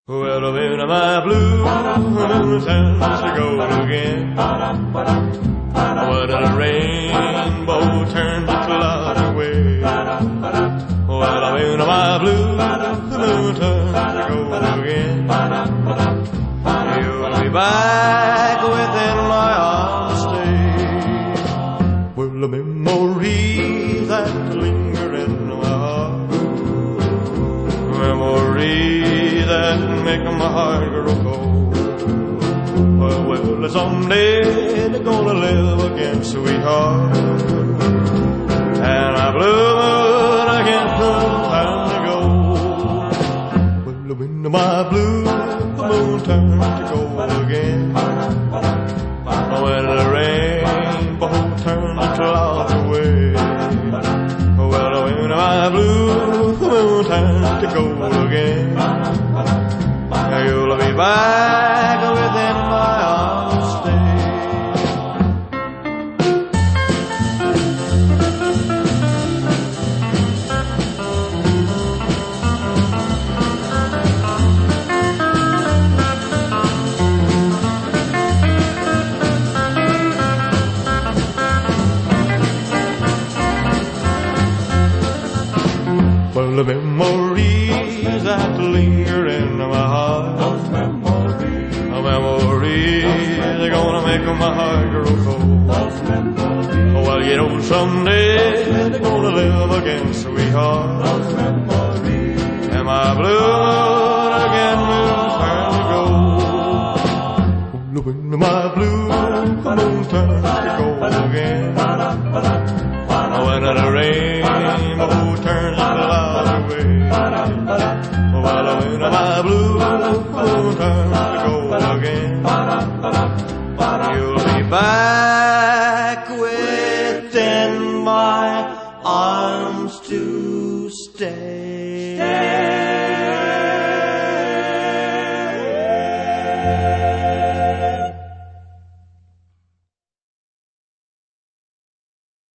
Well, when my blue moon turns to gold again, when the rainbow turns to clouds away, well, when my blue moon turns to gold again, you'll be back within my arms stay. Well, the memories that linger in my heart, memories that make my heart grow cold. Well, someday they're gonna live again, sweetheart, and my blue moon again time to go. Well, when my blue moon turns to gold again, when the rainbow turns the clouds away, well, when my blue moon turns to gold again, you'll be back within my arms stay. Well, the memories that linger in my heart, those memories are gonna make my heart grow cold. Those memories, well, you know, someday they're gonna live again, sweetheart. Those memories, and my blue moon again will turn to gold. When my blue moon turns to gold again, when the rainbow turns the clouds away, well, when my blue moon turns to gold again, you'll be back within my arms to stay.